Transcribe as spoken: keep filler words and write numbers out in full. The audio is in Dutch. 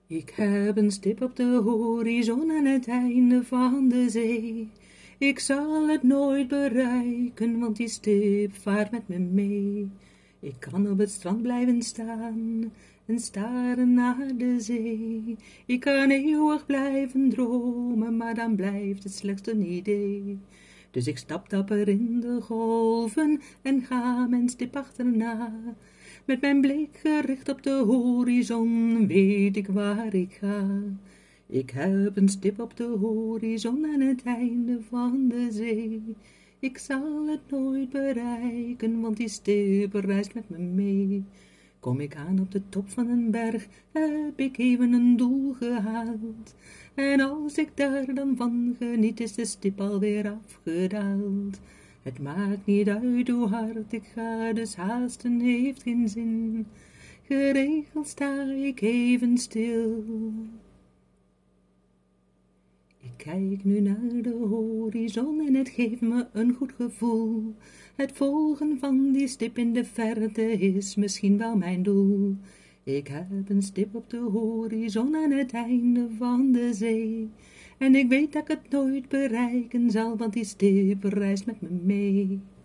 Ik heb een stip op de horizon aan het einde van de zee. Ik zal het nooit bereiken, want die stip vaart met me mee. Ik kan op het strand blijven staan en staren naar de zee. Ik kan eeuwig blijven dromen, maar dan blijft het slechts een idee. Dus ik stap dapper in de golven en ga mijn stip achterna. Met mijn blik gericht op de horizon weet ik waar ik ga. Ik heb een stip op de horizon aan het einde van de zee. Ik zal het nooit bereiken, want die stip reist met me mee. Kom ik aan op de top van een berg, heb ik even een doel gehaald. En als ik daar dan van geniet, is de stip alweer afgedaald. Het maakt niet uit hoe hard ik ga, dus haasten heeft geen zin. Geregeld sta ik even stil. Ik kijk nu naar de horizon en het geeft me een goed gevoel. Het volgen van die stip in de verte is misschien wel mijn doel. Ik heb een stip op de horizon aan het einde van de zee. En ik weet dat ik het nooit bereiken zal, want die stip reist met me mee.